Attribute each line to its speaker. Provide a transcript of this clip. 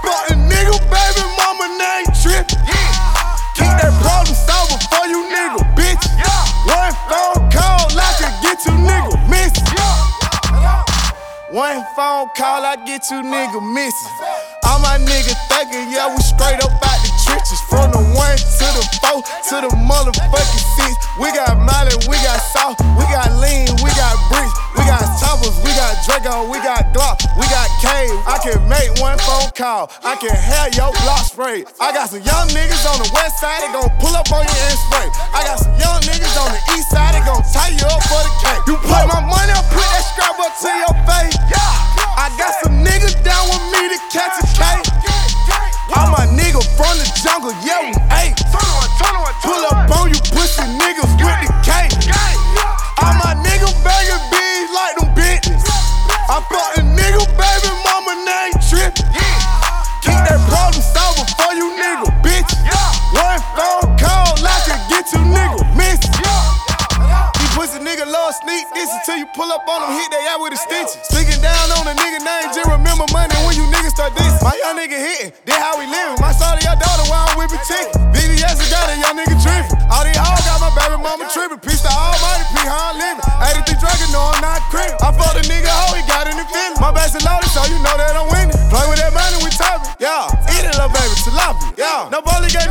Speaker 1: fucked a nigga, baby mama name trippin'. Keep that problem solved before you nigga, bitch. One phone call, I can get you nigga missing. One phone call, I get you nigga missing. All my niggas thinking, yeah, we straight up out the trenches. From the 1 to the 4 to the motherfucking 6. We got Molly, we got South, we got Lean, we got Bricks, we got Choppers, we got Draco, we got Glock, we got Cave. I can make one phone call, I can have your block sprayed. I got some young niggas on the west side that gon' pull up on you and spray. I got some young niggas on the east side that gon' tie you up for the cake. You put my money up, put that scrap up to your face. I got some niggas down with me to catch a cake. All my niggas from the jungle, yeah, we ate. Pull up on you pussy niggas with the cake. All my niggas bangin' bees like them bitches. I fucked a nigga, baby mama name trippin'. Keep that problem solved before you nigga, bitch. One phone call, I can get you nigga missing. These pussy nigga love sneak this until you pull up on them, hit they out with a stitch. Sticking down on a nigga name, just remember money when you niggas start dissing. My young nigga hitting, this how we living. My son of your daughter while I'm whipping chicken. BDS got a young nigga tripping. All these hoes got my baby mama tripping. Peace to almighty, P how I'm living. 83 drinking, no I'm not crippin'. I fucked a nigga hoe, he got in the feeling. My bass is loaded, so you know that I'm winning. Play with that money, we toppin'. Yeah, eat it, little baby, tilapia. Yeah, no bully gave